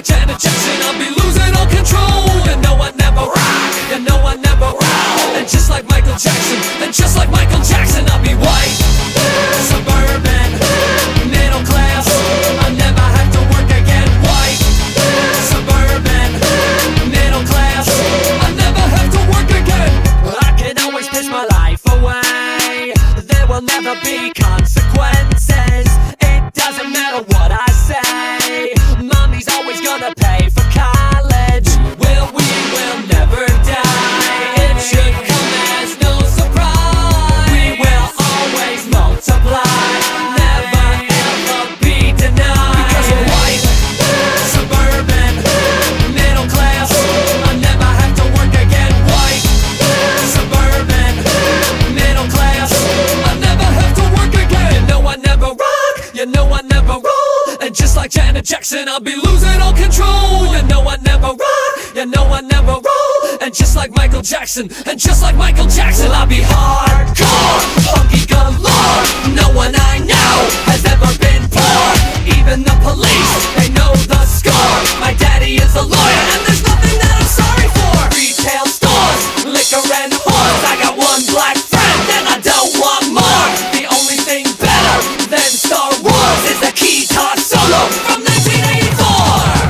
like Janet Jackson, I'll be losing all control. You know I never rock, you know I never roll. And just like Michael Jackson, and just like Michael Jackson, I'll be white, suburban, middle class. I'll never have to work again. White, suburban, middle class. I'll never have to work again. I can always piss my life away. There will never be consequences. It doesn't matter what I say. Mommy's always gonna pay for college. We will never die. It should come as no surprise. We will always multiply, never ever be denied. Because we're white, suburban, middle class. I'll never have to work again. White, suburban, middle class. I'll never have to work again. You know I never rock, you know I never roll. And just like Janet Jackson, I'll be losing all control. You know I never rock, you know I never roll. And just like Michael Jackson, and just like Michael Jackson, I'll be hardcore, punky galore. No one I know has ever been poor. Even the police, they know the score. My daddy is a lawyer, and there's nothing that I'm sorry for. Retail stores, liquor and whores. I got one black friend, and I don't want more. The only thing better than Star Wars is the guitar solo from 1984.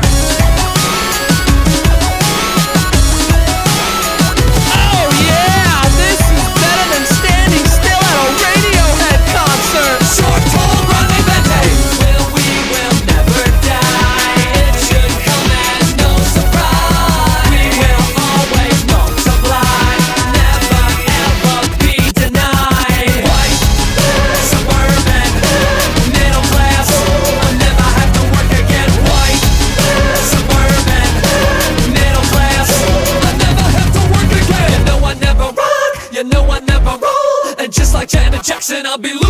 Oh yeah, this is better than standing still at a Radiohead concert. Short, tall, running Vente. We will never die. It should come as no surprise. We will always multiply, never ever be denied. White, suburban, middle class. I'll never have to work again. White, suburban, middle class. I'll never have to work again. You know I never rock, you know I never roll. And just like Janet Jackson, I'll be